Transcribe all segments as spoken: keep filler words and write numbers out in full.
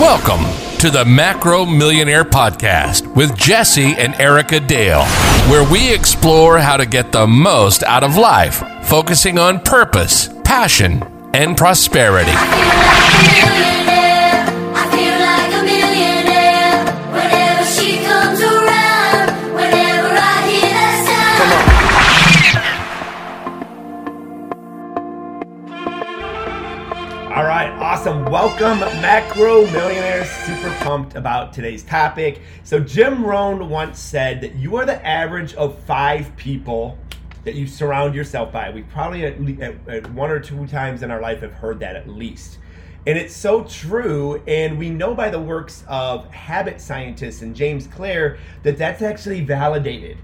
Welcome to the Macro Millionaire Podcast with Jesse and Erica Dale, where we explore how to get the most out of life, focusing on purpose, passion, and prosperity. All right, awesome. Welcome, Macro Millionaires. Super pumped about today's topic. So Jim Rohn once said that you are the average of five people that you surround yourself by. We probably at, le- at, at one or two times in our life have heard that at least. And it's so true, and we know by the works of habit scientists and James Clear that that's actually validated.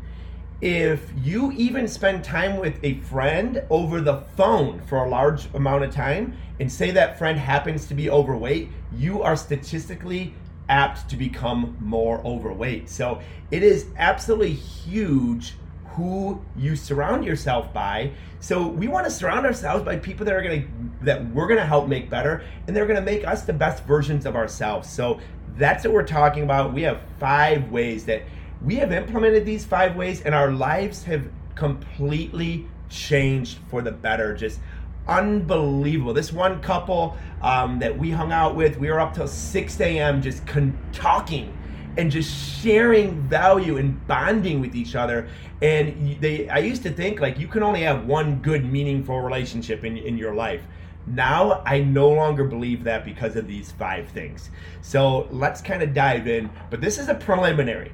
If you even spend time with a friend over the phone for a large amount of time and say that friend happens to be overweight, you are statistically apt to become more overweight. So it is absolutely huge who you surround yourself by. So we want to surround ourselves by people that are going to, that we're going to help make better, and they're going to make us the best versions of ourselves. So that's what we're talking about. We have five ways that we have implemented these five ways, and our lives have completely changed for the better. Just unbelievable. This one couple um, that we hung out with, we were up till six a.m. just con- talking and just sharing value and bonding with each other. And they, I used to think like you can only have one good, meaningful relationship in, in your life. Now I no longer believe that because of these five things. So let's kind of dive in, but this is a preliminary.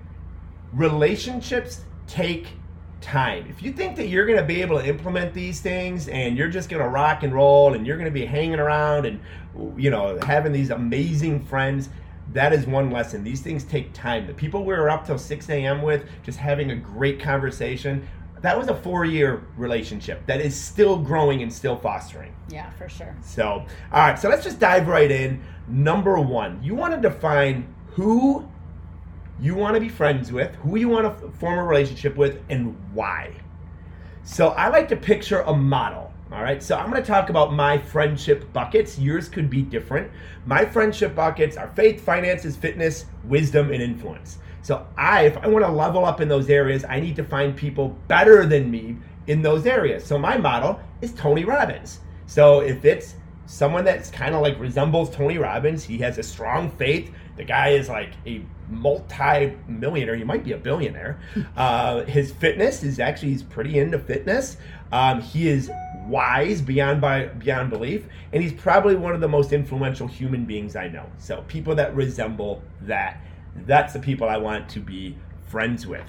Relationships take time. If you think that you're going to be able to implement these things and you're just going to rock and roll and you're going to be hanging around and, you know, having these amazing friends, that is one lesson. These things take time. The people we were up till six a.m. with, just having a great conversation, that was a four-year relationship that is still growing and still fostering. Yeah, for sure. So, all right, so let's just dive right in. Number one, you want to define who you want to be friends with, who you want to form a relationship with, and why. So I like to picture a model, all right? So I'm going to talk about my friendship buckets. Yours could be different. My friendship buckets are faith, finances, fitness, wisdom, and influence. So I, if I want to level up in those areas, I need to find people better than me in those areas. So my model is Tony Robbins. So if it's someone that's kind of like resembles Tony Robbins, he has a strong faith. The guy is like a multi-millionaire. He might be a billionaire. Uh, his fitness is actually, he's pretty into fitness. Um, he is wise beyond by, beyond belief. And he's probably one of the most influential human beings I know. So people that resemble that, that's the people I want to be friends with.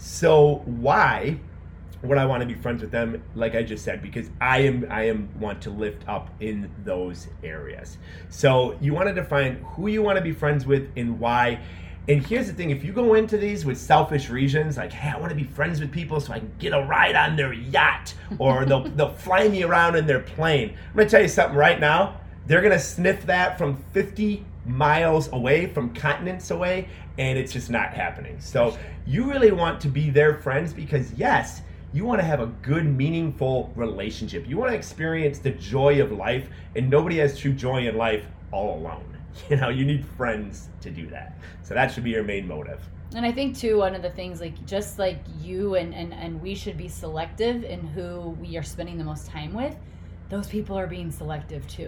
So why would I want to be friends with them? Like I just said, because I am I am want to lift up in those areas. So you want to define who you want to be friends with and why. And here's the thing, if you go into these with selfish reasons, like, hey, I want to be friends with people so I can get a ride on their yacht, or they'll they'll fly me around in their plane. I'm going to tell you something right now. They're going to sniff that from fifty miles away, from continents away, and it's just not happening. So you really want to be their friends because, yes, you want to have a good, meaningful relationship. You want to experience the joy of life, and nobody has true joy in life all alone. You know, you need friends to do that. So that should be your main motive. And I think, too, one of the things, like, just like you and, and, and we should be selective in who we are spending the most time with, those people are being selective, too.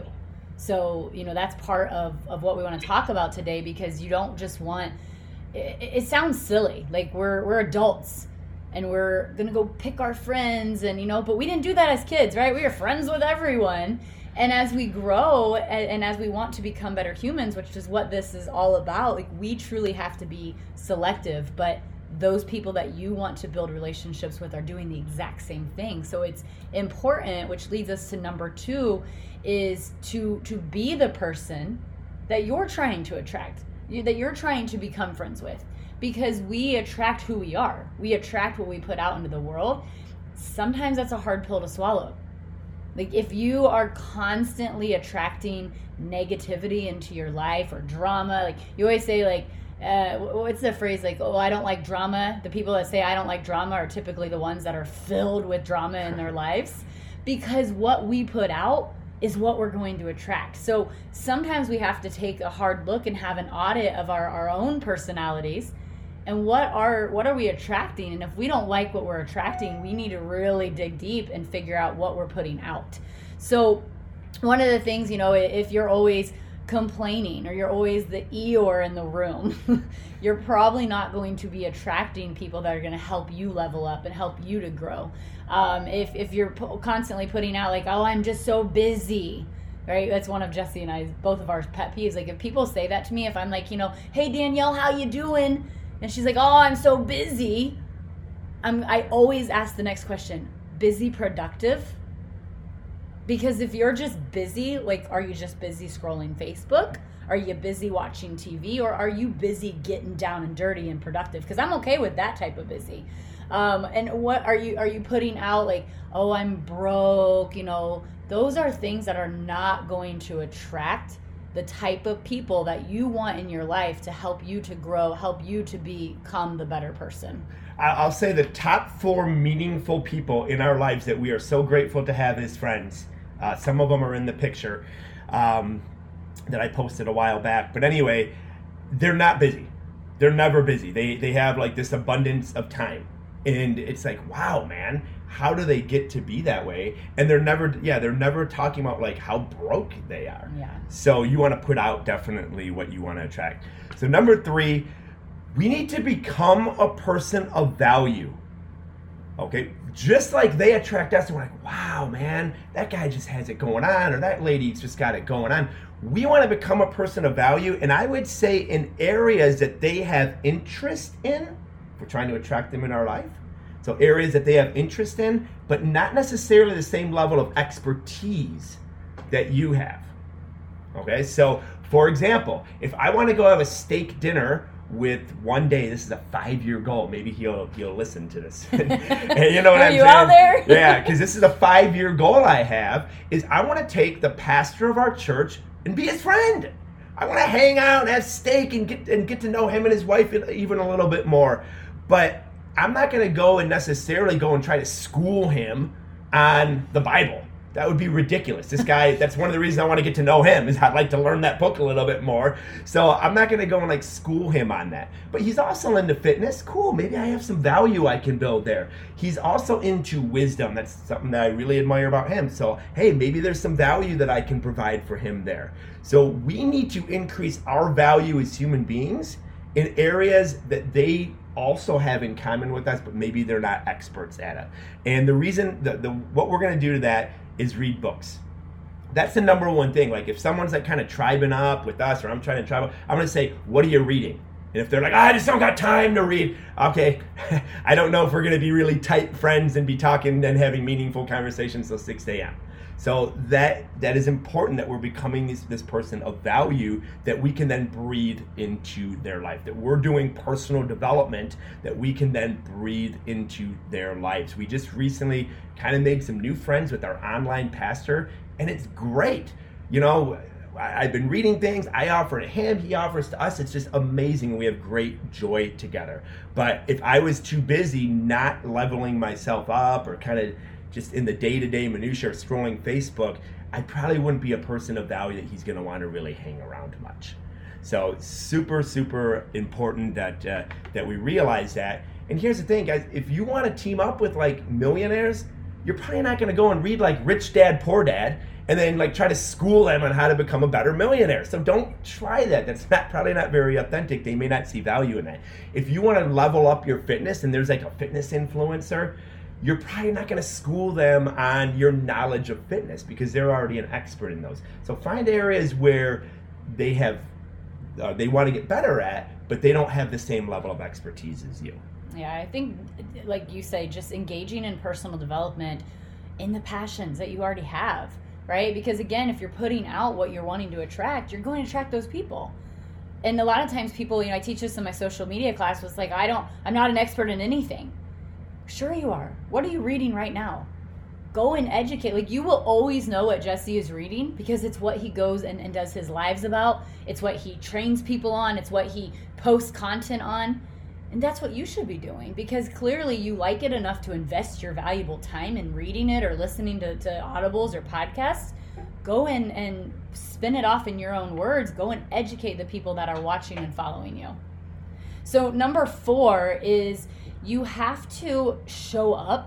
So, you know, that's part of, of what we want to talk about today, because you don't just want, it, it sounds silly. Like, we're we're adults. And we're going to go pick our friends, and, you know, but we didn't do that as kids, right? We were friends with everyone. And as we grow and, and as we want to become better humans, which is what this is all about, like, we truly have to be selective. But those people that you want to build relationships with are doing the exact same thing. So it's important, which leads us to number two, is to to be the person that you're trying to attract, you, that you're trying to become friends with. Because we attract who we are. We attract what we put out into the world. Sometimes that's a hard pill to swallow. Like, if you are constantly attracting negativity into your life or drama, like you always say, like, uh, what's the phrase, like, oh, I don't like drama. The people that say I don't like drama are typically the ones that are filled with drama in their lives. Because what we put out is what we're going to attract. So sometimes we have to take a hard look and have an audit of our, our own personalities and what are what are we attracting. And if we don't like what we're attracting, we need to really dig deep and figure out what we're putting out. So one of the things, you know, if you're always complaining or you're always the Eeyore in the room, you're probably not going to be attracting people that are going to help you level up and help you to grow. Um, if, if you're p- constantly putting out like, oh, I'm just so busy, right? That's one of Jesse and I, both of our pet peeves. Like if people say that to me, if I'm like, you know, hey Danielle, how you doing? And she's like, oh, I'm so busy. I'm, I always ask the next question, busy productive? Because if you're just busy, like, are you just busy scrolling Facebook? Are you busy watching T V? Or are you busy getting down and dirty and productive? Because I'm okay with that type of busy. Um, and what are you, are you putting out like, oh, I'm broke, you know, those are things that are not going to attract the type of people that you want in your life to help you to grow, help you to become the better person. I'll say the top four meaningful people in our lives that we are so grateful to have as friends. Uh, some of them are in the picture um, that I posted a while back. But anyway, they're not busy. They're never busy. They they have like this abundance of time. And it's like, wow, man, how do they get to be that way? And they're never, yeah, they're never talking about like how broke they are. Yeah. So you want to put out definitely what you want to attract. So number three, we need to become a person of value. Okay, just like they attract us, and we're like, wow, man, that guy just has it going on, or that lady's just got it going on. We want to become a person of value, and I would say in areas that they have interest in, we're trying to attract them in our life. So areas that they have interest in, but not necessarily the same level of expertise that you have. Okay, so for example, if I want to go have a steak dinner with one day, this is a five-year goal. Maybe he'll he'll listen to this. And you know what Are I'm you saying? out there? Yeah, because this is a five-year goal I have. Is I want to take the pastor of our church and be his friend. I want to hang out and have steak and get and get to know him and his wife even a little bit more. But I'm not going to go and necessarily go and try to school him on the Bible. That would be ridiculous. This guy, that's one of the reasons I want to get to know him, is I'd like to learn that book a little bit more. So I'm not going to go and like school him on that. But he's also into fitness. Cool, maybe I have some value I can build there. He's also into wisdom. That's something that I really admire about him. So, hey, maybe there's some value that I can provide for him there. So we need to increase our value as human beings in areas that they also have in common with us, but maybe they're not experts at it. And the reason, the, the what we're going to do to that is read books. That's the number one thing. Like if someone's like kind of tribing up with us, or I'm trying to tribe up, I'm going to say, what are you reading? And if they're like, oh, I just don't got time to read, okay, I don't know if we're going to be really tight friends and be talking and having meaningful conversations till six a.m. So that that is important, that we're becoming this, this person of value that we can then breathe into their life, that we're doing personal development that we can then breathe into their lives. We just recently kind of made some new friends with our online pastor, and it's great. You know, I've been reading things, I offer to him, he offers to us. It's just amazing. We have great joy together. But if I was too busy not leveling myself up or kind of just in the day-to-day minutia of scrolling Facebook, I probably wouldn't be a person of value that he's going to want to really hang around much. So super, super important that uh, that we realize that. And here's the thing, guys, if you want to team up with like millionaires, you're probably not going to go and read like Rich Dad, Poor Dad, and then like try to school them on how to become a better millionaire. So don't try that. That's not probably not very authentic. They may not see value in that. If you want to level up your fitness and there's like a fitness influencer, you're probably not going to school them on your knowledge of fitness because they're already an expert in those. So find areas where they have, uh, they want to get better at, but they don't have the same level of expertise as you. Yeah, I think, like you say, just engaging in personal development in the passions that you already have, right? Because again, if you're putting out what you're wanting to attract, you're going to attract those people. And a lot of times people, you know, I teach this in my social media class, was like, I don't, I'm not an expert in anything. Sure you are. What are you reading right now? Go and educate. Like, you will always know what Jesse is reading because it's what he goes and, and does his lives about. It's what he trains people on. It's what he posts content on. And that's what you should be doing because clearly you like it enough to invest your valuable time in reading it or listening to, to audibles or podcasts. go in and spin it off in your own words. Go and educate the people that are watching and following you. So number four is you have to show up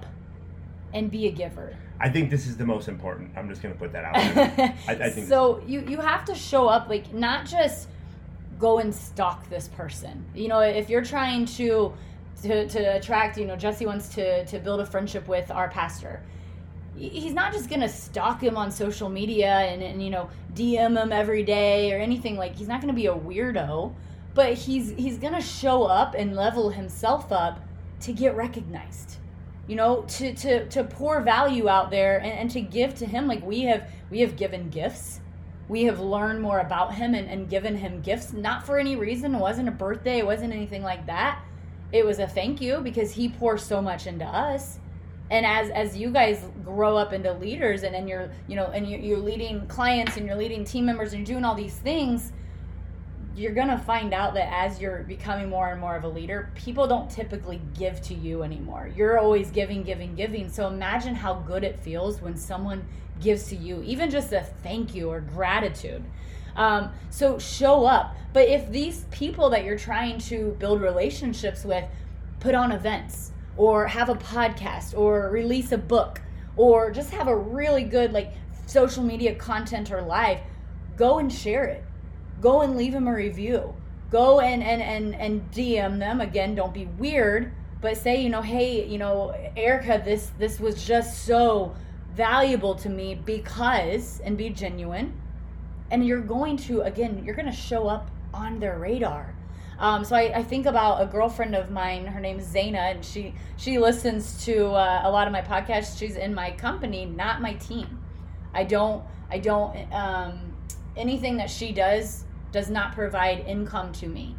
and be a giver. I think this is the most important. I'm just going to put that out there. I, I think so you, you have to show up, like, not just go and stalk this person. You know, if you're trying to to, to attract, you know, Jesse wants to, to build a friendship with our pastor. He's not just going to stalk him on social media and, and, you know, D M him every day or anything. Like, he's not going to be a weirdo, but he's he's going to show up and level himself up to get recognized. You know, to, to, to pour value out there and, and to give to him. Like, we have we have given gifts. We have learned more about him and, and given him gifts, not for any reason. It wasn't a birthday. It wasn't anything like that. It was a thank you because he pours so much into us. And as as you guys grow up into leaders and, and you're, you know, and you're, you're leading clients and you're leading team members and you're doing all these things, you're going to find out that as you're becoming more and more of a leader, people don't typically give to you anymore. You're always giving, giving, giving. So imagine how good it feels when someone gives to you, even just a thank you or gratitude. Um, so show up. But if these people that you're trying to build relationships with put on events or have a podcast or release a book or just have a really good like social media content or live, go and share it. Go and leave them a review. Go and, and, and, and D M them. Again, don't be weird, but say, you know, hey, you know, Erica, this this was just so valuable to me because, and be genuine. And you're going to, again, you're going to show up on their radar. Um, so I, I think about a girlfriend of mine, her name is Zaina, and she, she listens to uh, a lot of my podcasts. She's in my company, not my team. I don't, I don't, um, anything that she does does not provide income to me.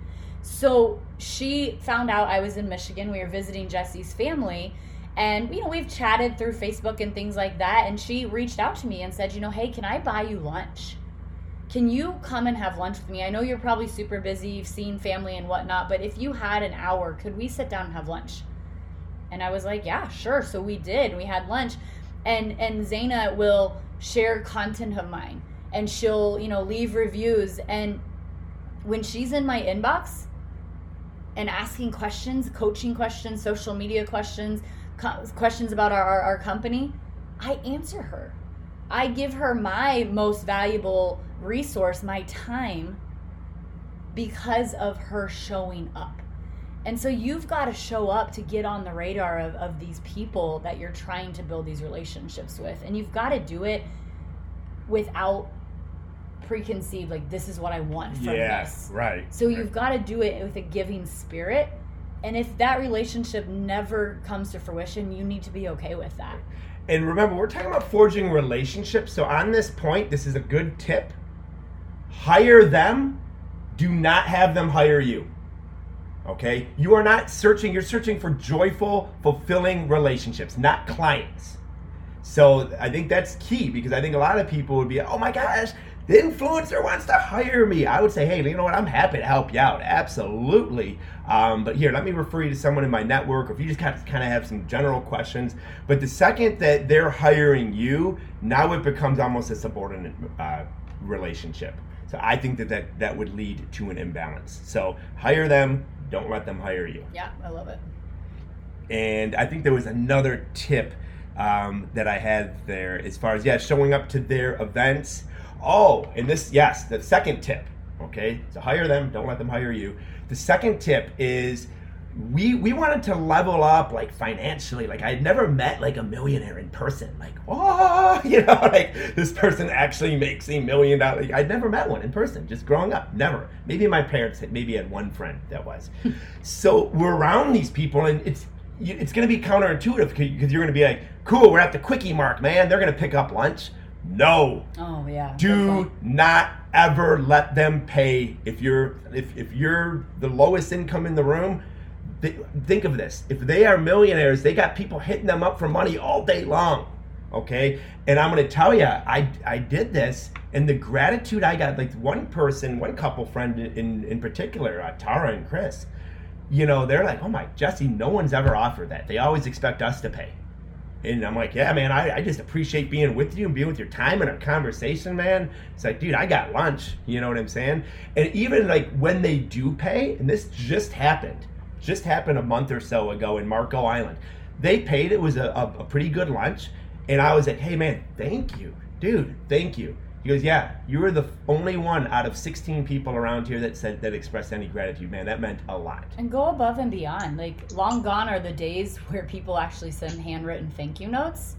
So she found out I was in Michigan. We were visiting Jesse's family, and you know, we've chatted through Facebook and things like that, and she reached out to me and said, you know, hey, can I buy you lunch? Can you come and have lunch with me? I know you're probably super busy, you've seen family and whatnot, but if you had an hour, could we sit down and have lunch? And I was like, yeah, sure. So we did. We had lunch, and and Zaina will share content of mine, and she'll, you know, leave reviews. And when she's in my inbox and asking questions, coaching questions, social media questions, co- questions about our, our, our company, I answer her. I give her my most valuable resource, my time, because of her showing up. And so you've got to show up to get on the radar of, of these people that you're trying to build these relationships with. And you've got to do it without preconceived, like, this is what I want from yeah, this. Right. So you've got to do it with a giving spirit. And if that relationship never comes to fruition, you need to be okay with that. And remember, we're talking about forging relationships. So on this point, this is a good tip. Hire them. Do not have them hire you. Okay? You are not searching. You're searching for joyful, fulfilling relationships, not clients. So I think that's key, because I think a lot of people would be, oh my gosh, the influencer wants to hire me. I would say, hey, you know what? I'm happy to help you out. Absolutely. Um, but here, let me refer you to someone in my network, or if you just kind of, kind of have some general questions. But the second that they're hiring you, now it becomes almost a subordinate uh, relationship. So I think that, that that would lead to an imbalance. So hire them. Don't let them hire you. Yeah, I love it. And I think there was another tip um, that I had there as far as, yeah, showing up to their events. Oh, and this, yes, the second tip, okay? So hire them, don't let them hire you. The second tip is we we wanted to level up, like, financially. Like, I'd never met, like, a millionaire in person. Like, oh, you know, like, this person actually makes a million dollars. Like, I'd never met one in person, just growing up, never. Maybe my parents had, maybe had one friend that was. So we're around these people, and it's it's going to be counterintuitive, because you're going to be like, cool, we're at the quickie mark, man. They're going to pick up lunch. No. Oh yeah. Do not ever let them pay. If you're if if you're the lowest income in the room, th- think of this. If they are millionaires, they got people hitting them up for money all day long. Okay? And I'm going to tell you, I I did this, and the gratitude I got, like one person, one couple friend in in particular, uh, Tara and Chris, you know, they're like, "Oh my, Jesse, no one's ever offered that. They always expect us to pay." And I'm like, yeah, man, I, I just appreciate being with you and being with your time and our conversation, man. It's like, dude, I got lunch. You know what I'm saying? And even like when they do pay, and this just happened, just happened a month or so ago in Marco Island. They paid. It was a, a, a pretty good lunch. And I was like, hey, man, thank you. Dude, thank you. He goes, yeah, you were the only one out of sixteen people around here that said that expressed any gratitude, man. That meant a lot. And go above and beyond. Like, long gone are the days where people actually send handwritten thank you notes.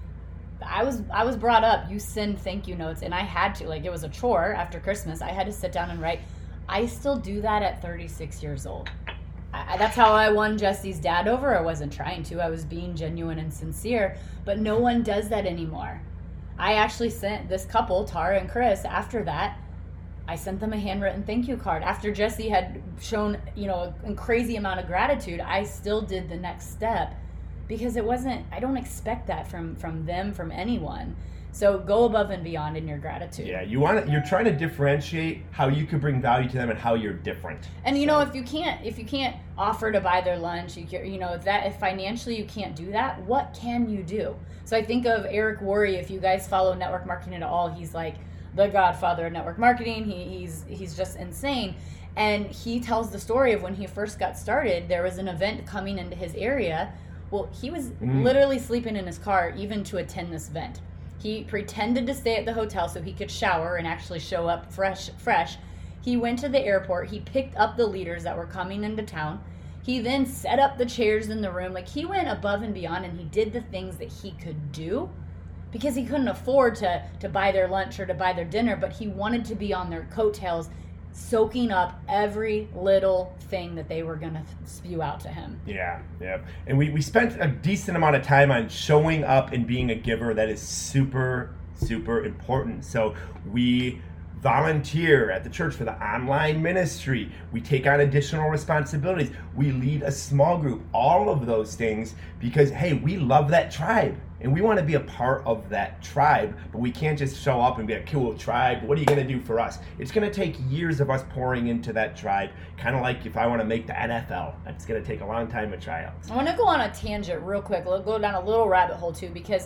I was I was brought up, you send thank you notes, and I had to. Like, it was a chore after Christmas. I had to sit down and write. I still do that at thirty-six years old. I, that's how I won Jesse's dad over. I wasn't trying to. I was being genuine and sincere. But no one does that anymore. I actually sent this couple, Tara and Chris, after that, I sent them a handwritten thank you card. After Jesse had shown, you know, a crazy amount of gratitude, I still did the next step because it wasn't, I don't expect that from, from them, from anyone. So go above and beyond in your gratitude. Yeah, you want to, you're trying to differentiate how you could bring value to them and how you're different. And you so. know, if you can't, if you can't offer to buy their lunch, you you know that if financially you can't do that, what can you do? So I think of Eric Worre. If you guys follow network marketing at all, he's like the godfather of network marketing. He, he's he's just insane. And he tells the story of when he first got started. There was an event coming into his area. Well, he was mm. literally sleeping in his car even to attend this event. He pretended to stay at the hotel so he could shower and actually show up fresh. fresh. He went to the airport. He picked up the leaders that were coming into town. He then set up the chairs in the room. Like, he went above and beyond, and he did the things that he could do because he couldn't afford to, to buy their lunch or to buy their dinner, but he wanted to be on their coattails, soaking up every little thing that they were going to spew out to him. Yeah, yeah. And we, we spent a decent amount of time on showing up and being a giver. That is super, super important. So we volunteer at the church for the online ministry. We take on additional responsibilities. We lead a small group. All of those things because, hey, we love that tribe. And we want to be a part of that tribe, but we can't just show up and be a cool tribe. What are you going to do for us? It's going to take years of us pouring into that tribe, kind of like if I want to make the N F L. That's going to take a long time to try out. I want to go on a tangent real quick. We'll go down a little rabbit hole too, because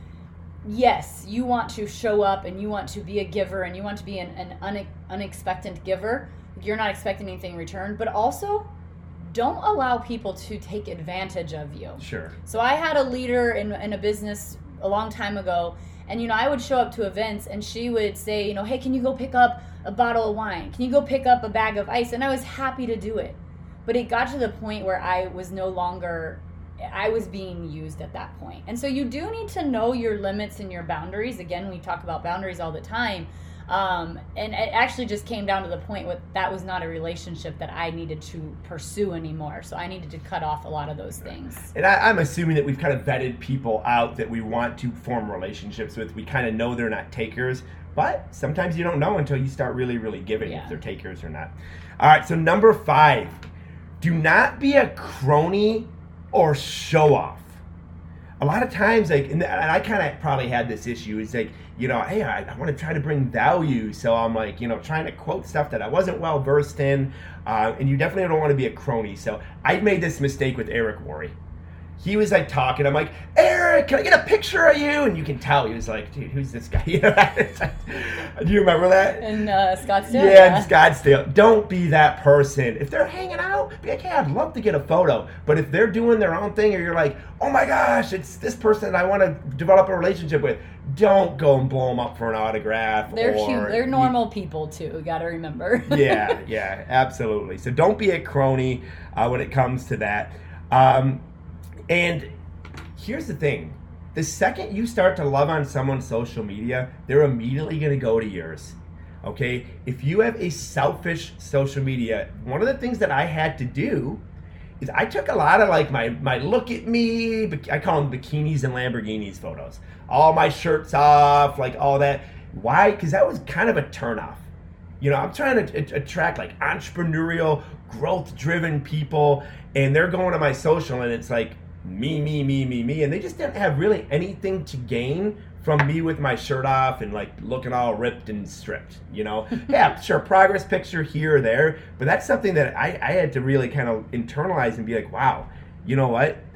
yes, you want to show up and you want to be a giver and you want to be an, an une, unexpected giver. You're not expecting anything in return, but also don't allow people to take advantage of you. Sure. So I had a leader in, in a business a long time ago, and, you know, I would show up to events, and she would say, you know, hey, can you go pick up a bottle of wine? Can you go pick up a bag of ice? And I was happy to do it. But it got to the point where I was no longer, I was being used at that point. And so you do need to know your limits and your boundaries. Again, we talk about boundaries all the time. Um, and it actually just came down to the point where that was not a relationship that I needed to pursue anymore. So I needed to cut off a lot of those things. And I, I'm assuming that we've kind of vetted people out that we want to form relationships with. We kind of know they're not takers, but sometimes you don't know until you start really, really giving yeah. if they're takers or not. All right, so number five, do not be a crony or show off. A lot of times, like, and I kind of probably had this issue, is like, you know, hey, I, I want to try to bring value, so I'm like, you know, trying to quote stuff that I wasn't well versed in, uh, and you definitely don't want to be a crony. So I made this mistake with Eric Worre. He was like talking, I'm like, Eric, can I get a picture of you? And you can tell he was like, dude, who's this guy? Do you remember that? In uh, Scottsdale? Yeah, yeah, in Scottsdale. Don't be that person. If they're hanging out, be like, hey, I'd love to get a photo. But if they're doing their own thing, or you're like, oh my gosh, it's this person I want to develop a relationship with, don't go and blow them up for an autograph. They're or, cute. They're normal you, people too. You got to remember. yeah, yeah, absolutely. So don't be a crony uh, when it comes to that. Um, And here's the thing. The second you start to love on someone's social media, they're immediately going to go to yours. Okay? If you have a selfish social media, one of the things that I had to do is I took a lot of like my, my look at me, I call them bikinis and Lamborghinis photos. All my shirts off, like all that. Why? Because that was kind of a turnoff. You know, I'm trying to attract like entrepreneurial, growth-driven people, and they're going to my social and it's like, me, me, me, me, me, and they just didn't have really anything to gain from me with my shirt off and like looking all ripped and stripped, you know? Yeah, sure, progress picture here or there, but that's something that I, I had to really kind of internalize and be like, wow, you know what?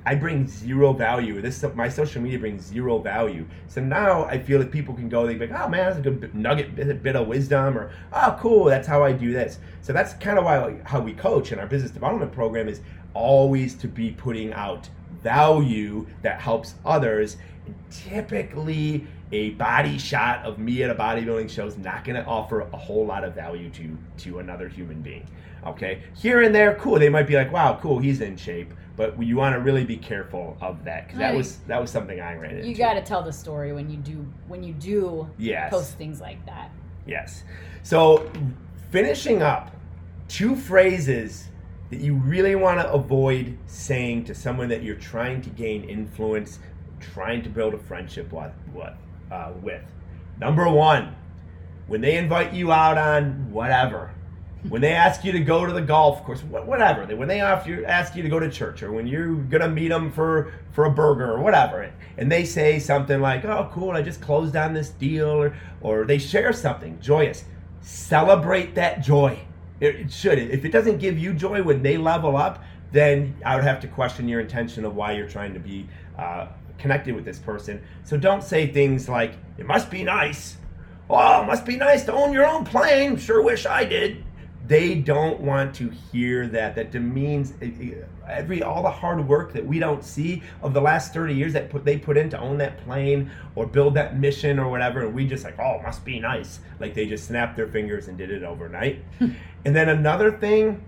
I bring zero value. This my social media brings zero value. So now I feel that people can go, they be like, oh man, that's a good nugget, bit, bit of wisdom, or oh cool, that's how I do this. So that's kind of why how we coach in our business development program is always to be putting out value that helps others. And typically, a body shot of me at a bodybuilding show is not going to offer a whole lot of value to to another human being. Okay, here and there, cool. They might be like, wow, cool, he's in shape. But you want to really be careful of that, because that was that was something I ran into. You got to tell the story when you do when you do yes. post things like that. Yes. So finishing up, two phrases that you really want to avoid saying to someone that you're trying to gain influence, trying to build a friendship with. What uh, with? Number one, when they invite you out on whatever. When they ask you to go to the golf course, whatever. When they ask you, ask you to go to church, or when you're going to meet them for, for a burger or whatever, and they say something like, oh, cool, I just closed on this deal, or, or they share something joyous, celebrate that joy. It, it should. If it doesn't give you joy when they level up, then I would have to question your intention of why you're trying to be uh, connected with this person. So don't say things like, it must be nice. Oh, it must be nice to own your own plane. Sure wish I did. They don't want to hear that. That demeans every all the hard work that we don't see of the last thirty years that put, they put in to own that plane or build that mission or whatever, and we just like, oh, it must be nice. Like they just snapped their fingers and did it overnight. And then another thing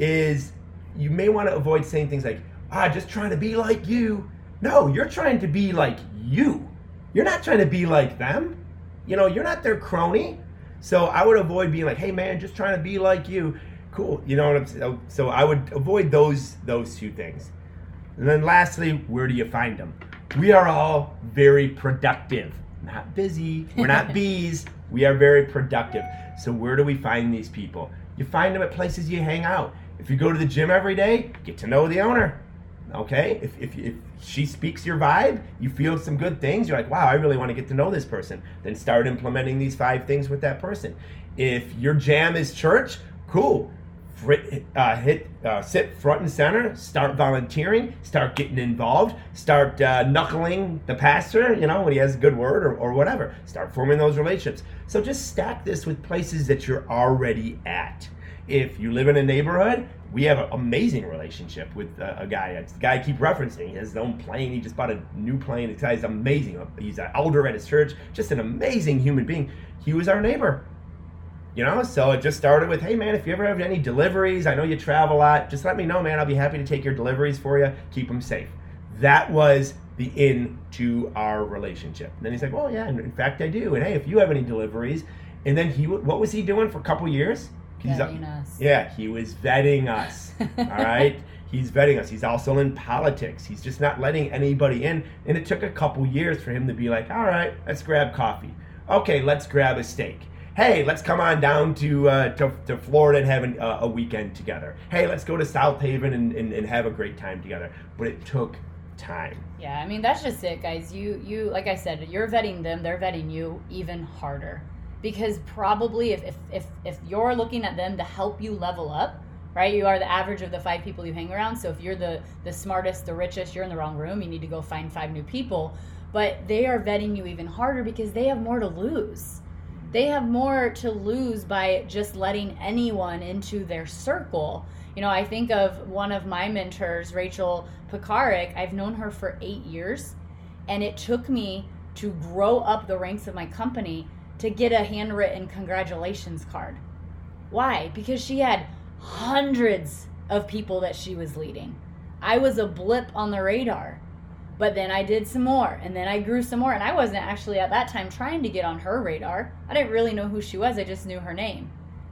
is you may want to avoid saying things like, ah, just trying to be like you. No, you're trying to be like you. You're not trying to be like them. You know, you're not their crony. So I would avoid being like, hey man, just trying to be like you. Cool. You know what I'm saying? So I would avoid those those two things. And then lastly, where do you find them? We are all very productive. Not busy. We're not bees. We are very productive. So where do we find these people? You find them at places you hang out. If you go to the gym every day, get to know the owner. Okay? If, if, if she speaks your vibe, you feel some good things, you're like, wow, I really want to get to know this person. Then start implementing these five things with that person. If your jam is church, cool. Frit, uh, hit, uh, sit front and center, start volunteering, start getting involved, start uh, knuckling the pastor, you know, when he has a good word or, or whatever. Start forming those relationships. So just stack this with places that you're already at. If you live in a neighborhood, we have an amazing relationship with uh, a guy. It's the guy I keep referencing. He has his own plane. He just bought a new plane. This guy's amazing. He's an elder at his church. Just an amazing human being. He was our neighbor. You know, so it just started with, hey man, if you ever have any deliveries, I know you travel a lot, just let me know, man. I'll be happy to take your deliveries for you. Keep them safe. That was the in to our relationship. And then he's like, well, yeah, in fact I do. And hey, if you have any deliveries. And then he, what was he doing for a couple years? Vetting us. Yeah, he was vetting us. All right? He's vetting us. He's also in politics. He's just not letting anybody in. And it took a couple years for him to be like, all right, let's grab coffee. Okay, let's grab a steak. Hey, let's come on down to uh, to, to Florida and have an, uh, a weekend together. Hey, let's go to South Haven and, and, and have a great time together. But it took time. Yeah, I mean, that's just it, guys. You, you, like I said, you're vetting them. They're vetting you even harder. Because probably if, if, if, if you're looking at them to help you level up, right? You are the average of the five people you hang around. So if you're the, the smartest, the richest, you're in the wrong room. You need to go find five new people. But they are vetting you even harder because they have more to lose. They have more to lose by just letting anyone into their circle. You know, I think of one of my mentors, Rachel Pekarik. I've known her for eight years. And it took me to grow up the ranks of my company to get a handwritten congratulations card. Why? Because she had hundreds of people that she was leading. I was a blip on the radar. But then I did some more, and then I grew some more, and I wasn't actually at that time trying to get on her radar. I didn't really know who she was, I just knew her name.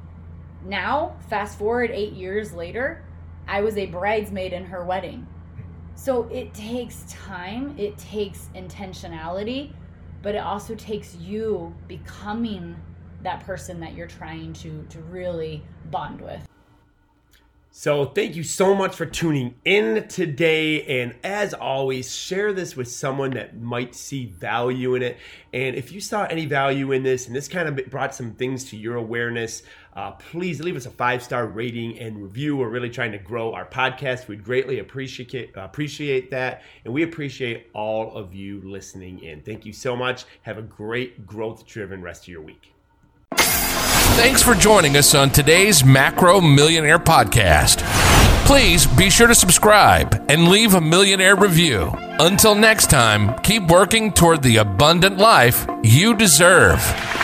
Now, fast forward eight years later, I was a bridesmaid in her wedding. So it takes time, it takes intentionality, but it also takes you becoming that person that you're trying to, to really bond with. So thank you so much for tuning in today. And as always, share this with someone that might see value in it. And if you saw any value in this and this kind of brought some things to your awareness, uh, please leave us a five-star rating and review. We're really trying to grow our podcast. We'd greatly appreciate, appreciate that. And we appreciate all of you listening in. Thank you so much. Have a great growth-driven rest of your week. Thanks for joining us on today's Macro Millionaire Podcast. Please be sure to subscribe and leave a millionaire review. Until next time, keep working toward the abundant life you deserve.